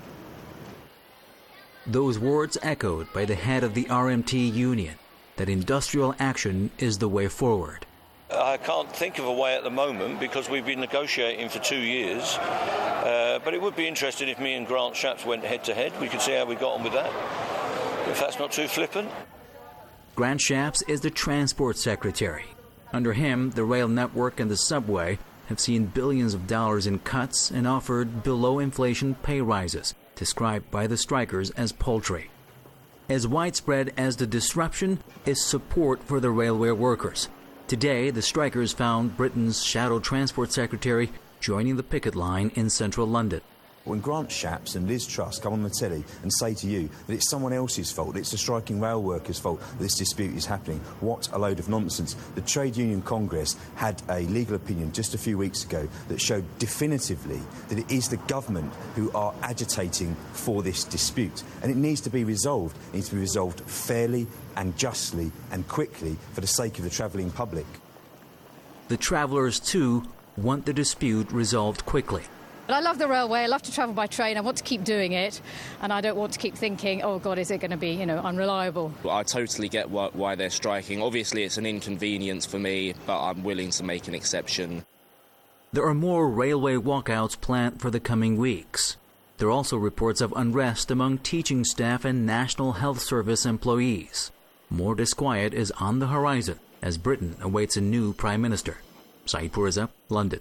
Those words echoed by the head of the R M T union, that industrial action is the way forward. I can't think of a way at the moment because we've been negotiating for two years. Uh, but it would be interesting if me and Grant Shapps went head-to-head. We could see how we got on with that, if that's not too flippant. Grant Shapps is the Transport Secretary. Under him, the rail network and the subway have seen billions of dollars in cuts and offered below-inflation pay rises, described by the strikers as paltry. As widespread as the disruption is support for the railway workers. Today, the strikers found Britain's Shadow Transport Secretary joining the picket line in central London. When Grant Shapps and Liz Truss come on the telly and say to you that it's someone else's fault, it's the striking rail workers' fault that this dispute is happening, what a load of nonsense. The Trade Union Congress had a legal opinion just a few weeks ago that showed definitively that it is the government who are agitating for this dispute. And it needs to be resolved. It needs to be resolved fairly and justly and quickly for the sake of the travelling public. The travellers, too, want the dispute resolved quickly. But I love the railway, I love to travel by train, I want to keep doing it, and I don't want to keep thinking, oh God, is it going to be, you know, unreliable? Well, I totally get why, why they're striking. Obviously it's an inconvenience for me, but I'm willing to make an exception. There are more railway walkouts planned for the coming weeks. There are also reports of unrest among teaching staff and National Health Service employees. More disquiet is on the horizon as Britain awaits a new Prime Minister. Saeed Poureza, London.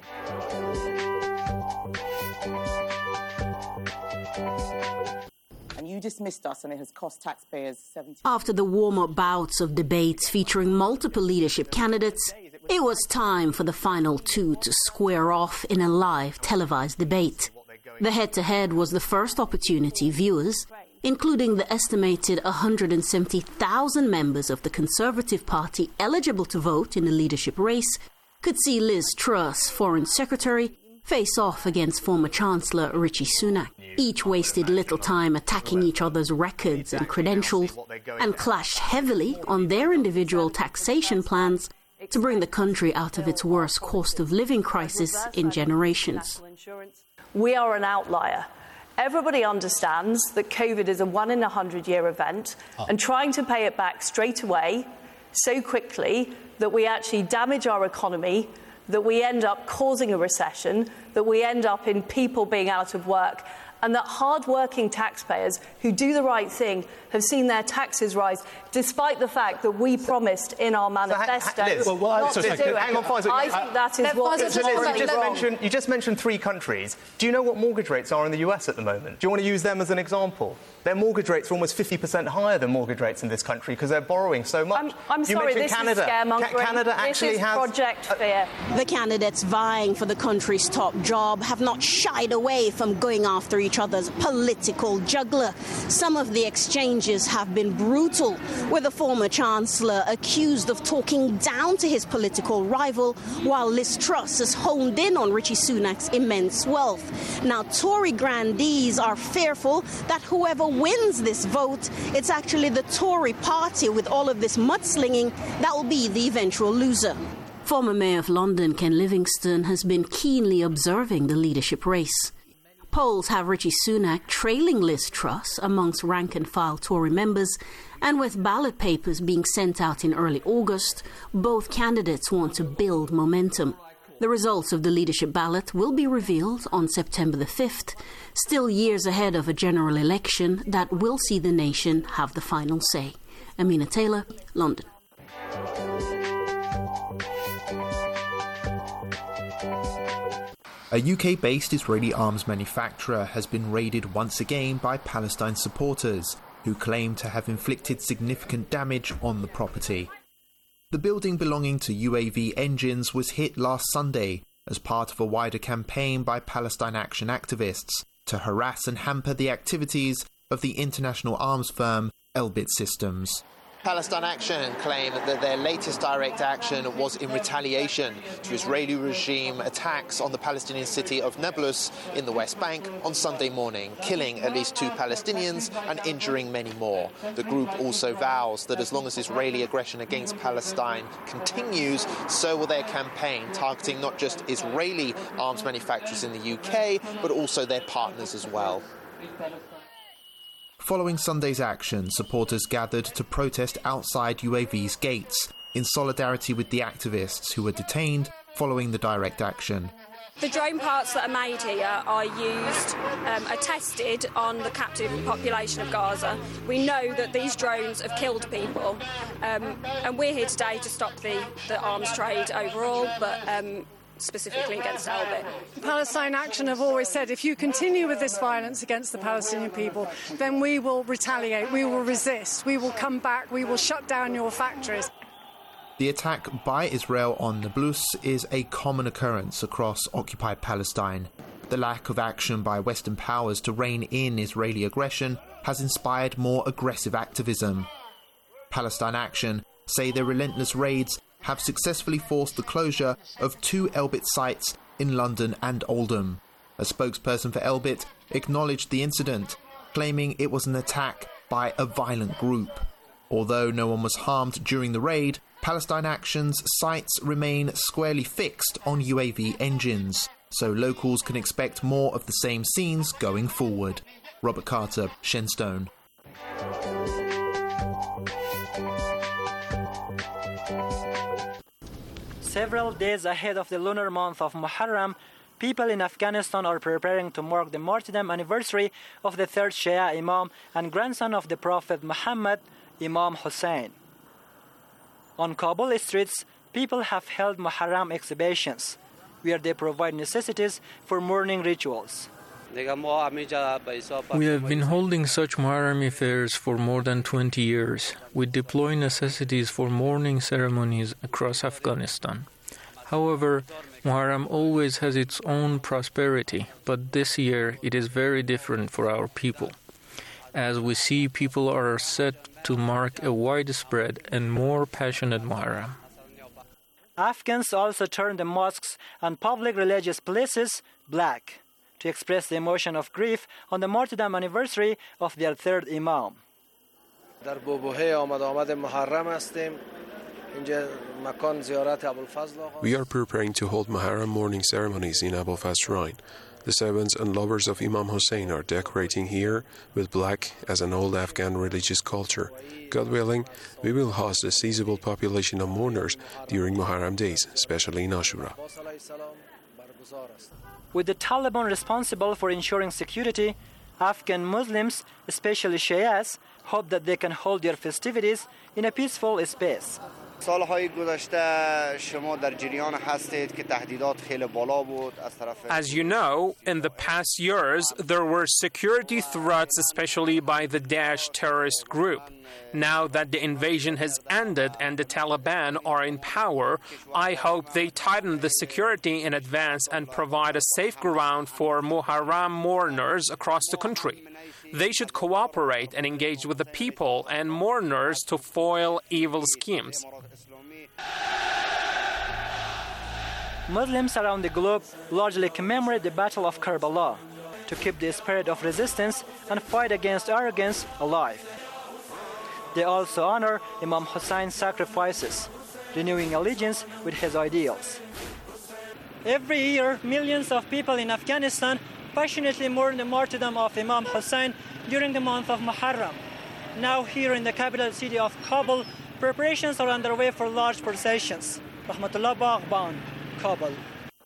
And you dismissed us, and it has cost taxpayers seventy. After the warm-up bouts of debates featuring multiple leadership candidates, it was time for the final two to square off in a live televised debate. The head-to-head was the first opportunity viewers, including the estimated one hundred seventy thousand members of the Conservative Party eligible to vote in the leadership race, could see Liz Truss, Foreign Secretary, face off against former Chancellor Rishi Sunak. Each wasted little time attacking each other's records and credentials and clashed heavily on their individual taxation plans to bring the country out of its worst cost of living crisis in generations. We are an outlier. Everybody understands that COVID is a one in a hundred year event, oh. and trying to pay it back straight away so quickly that we actually damage our economy, that we end up causing a recession, that we end up in people being out of work, and that hard-working taxpayers who do the right thing have seen their taxes rise, despite the fact that we promised in our manifesto so, well, well, not so, to so, do it. Hang on, Faisal, I think that is what is Liz, wrong. You just, mentioned, you just mentioned three countries. Do you know what mortgage rates are in the U S at the moment? Do you want to use them as an example? Their mortgage rates are almost fifty percent higher than mortgage rates in this country because they're borrowing so much. I'm, I'm you sorry, this Canada. is scaremongering. Ca- Canada actually this is has Project Fear. The candidates vying for the country's top job have not shied away from going after each other's political juggler. Some of the exchanges have been brutal, with the former Chancellor accused of talking down to his political rival, while Liz Truss has honed in on Rishi Sunak's immense wealth. Now, Tory grandees are fearful that whoever wins this vote, it's actually the Tory party with all of this mudslinging that will be the eventual loser. Former Mayor of London, Ken Livingstone, has been keenly observing the leadership race. Polls have Rishi Sunak trailing Liz Truss amongst rank-and-file Tory members, and with ballot papers being sent out in early August, both candidates want to build momentum. The results of the leadership ballot will be revealed on September the fifth, still years ahead of a general election that will see the nation have the final say. Amina Taylor, London. A U K-based Israeli arms manufacturer has been raided once again by Palestine supporters, who claim to have inflicted significant damage on the property. The building belonging to U A V Engines was hit last Sunday as part of a wider campaign by Palestine Action activists to harass and hamper the activities of the international arms firm Elbit Systems. Palestine Action claim that their latest direct action was in retaliation to Israeli regime attacks on the Palestinian city of Nablus in the West Bank on Sunday morning, killing at least two Palestinians and injuring many more. The group also vows that as long as Israeli aggression against Palestine continues, so will their campaign, targeting not just Israeli arms manufacturers in the U K, but also their partners as well. Following Sunday's action, supporters gathered to protest outside U A V's gates in solidarity with the activists who were detained following the direct action. The drone parts that are made here are used, um, are tested on the captive population of Gaza. We know that these drones have killed people, um, and we're here today to stop the, the arms trade overall, but um, specifically against Elbit. Palestine Action have always said if you continue with this violence against the Palestinian people, then we will retaliate, we will resist, we will come back, we will shut down your factories. The attack by Israel on Nablus is a common occurrence across occupied Palestine. The lack of action by Western powers to rein in Israeli aggression has inspired more aggressive activism. Palestine Action say their relentless raids have successfully forced the closure of two Elbit sites in London and Oldham. A spokesperson for Elbit acknowledged the incident, claiming it was an attack by a violent group. Although no one was harmed during the raid, Palestine Action's sights remain squarely fixed on U A V Engines, so locals can expect more of the same scenes going forward. Robert Carter, Shenstone. Several days ahead of the lunar month of Muharram, people in Afghanistan are preparing to mark the martyrdom anniversary of the third Shia Imam and grandson of the Prophet Muhammad, Imam Hussein. On Kabul streets, people have held Muharram exhibitions, where they provide necessities for mourning rituals. We have been holding such Muharram affairs for more than twenty years. We deploy necessities for mourning ceremonies across Afghanistan. However, Muharram always has its own prosperity, but this year it is very different for our people. As we see, people are set to mark a widespread and more passionate Muharram. Afghans also turn the mosques and public religious places black to express the emotion of grief on the martyrdom anniversary of their third Imam. We are preparing to hold Muharram morning ceremonies in Abu Faz Shrine. The servants and lovers of Imam Hussein are decorating here with black as an old Afghan religious culture. God willing, we will host a sizable population of mourners during Muharram days, especially in Ashura. With the Taliban responsible for ensuring security, Afghan Muslims, especially Shias, hope that they can hold their festivities in a peaceful space. As you know, in the past years, there were security threats, especially by the Daesh terrorist group. Now that the invasion has ended and the Taliban are in power, I hope they tighten the security in advance and provide a safe ground for Muharram mourners across the country. They should cooperate and engage with the people and mourners to foil evil schemes. Muslims around the globe largely commemorate the Battle of Karbala to keep the spirit of resistance and fight against arrogance alive. They also honor Imam Hussein's sacrifices, renewing allegiance with his ideals. Every year, millions of people in Afghanistan passionately mourn the martyrdom of Imam Hussein during the month of Muharram. Now here in the capital city of Kabul, preparations are underway for large processions. Rahmatullah Baghban, Kabul.